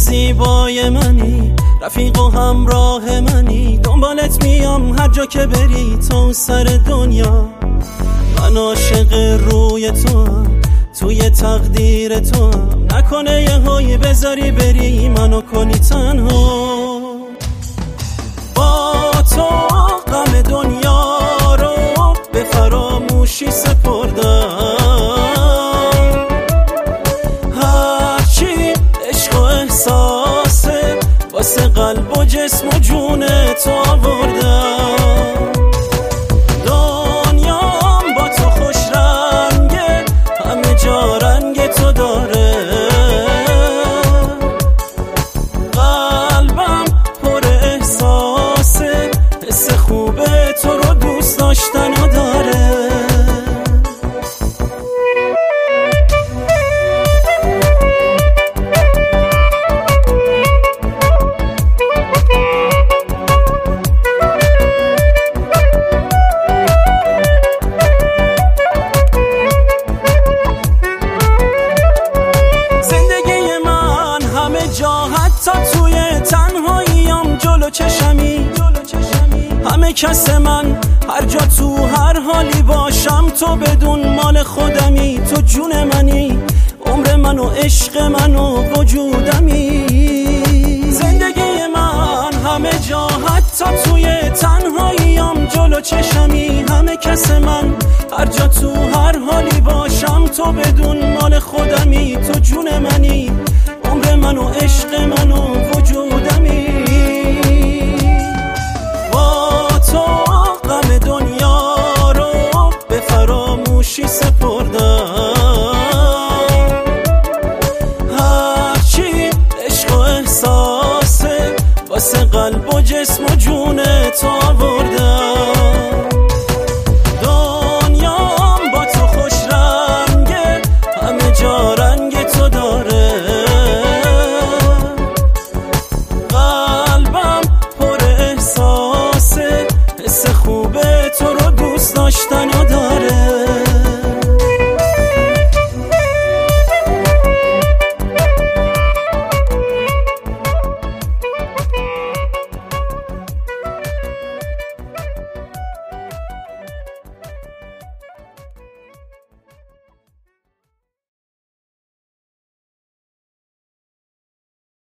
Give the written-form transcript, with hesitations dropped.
زیبای منی، رفیق و همراه منی، دنبالت میام هر جا که بری تا سر دنیا. من عاشق روی تو هم، توی تقدیر تو هم، نکنه یه هایی بذاری بری منو کنی تنها. با تو غم دنیا رو به فراموشی سپردم، هرچی عشق و احساسه واسه قلب و جسم و جون تو آوردم. دنیام با تو خوش رنگه، همه جا رنگ تو داره، قلبم پر احساسه، حس خوبه تو رو دوست داشتن و داره. حتی توی تنهاییم جلو چشمی، همه کس من هر جا تو هر حالی باشم، تو بدون مال خودمی، تو جون منی، عمر من و عشق من و وجودمی. زندگی من همه جا حتی توی تنهاییم جلو چشمی، همه کس من هر جا تو هر حالی باشم، تو بدون مال خودمی، تو جون منی، عمر من و عشق من و وجودمی. با تو غم دنیا رو به فراموشی سپردم، هرچی عشق و احساسه واسه قلب و جسم و جون تو آوردم.